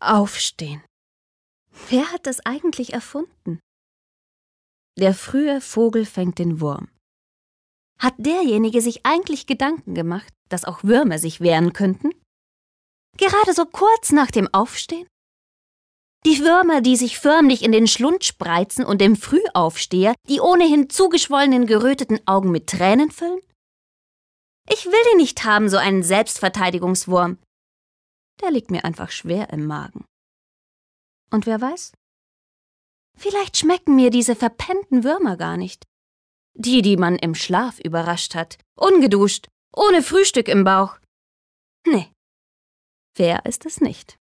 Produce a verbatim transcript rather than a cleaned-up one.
Aufstehen. Wer hat das eigentlich erfunden? Der frühe Vogel fängt den Wurm. Hat derjenige sich eigentlich Gedanken gemacht, dass auch Würmer sich wehren könnten? Gerade so kurz nach dem Aufstehen? Die Würmer, die sich förmlich in den Schlund spreizen und dem Frühaufsteher die ohnehin zugeschwollenen, geröteten Augen mit Tränen füllen? Ich will den nicht haben, so einen Selbstverteidigungswurm. Der liegt mir einfach schwer im Magen. Und wer weiß? Vielleicht schmecken mir diese verpennten Würmer gar nicht. Die, die man im Schlaf überrascht hat, ungeduscht, ohne Frühstück im Bauch. Nee, fair ist es nicht.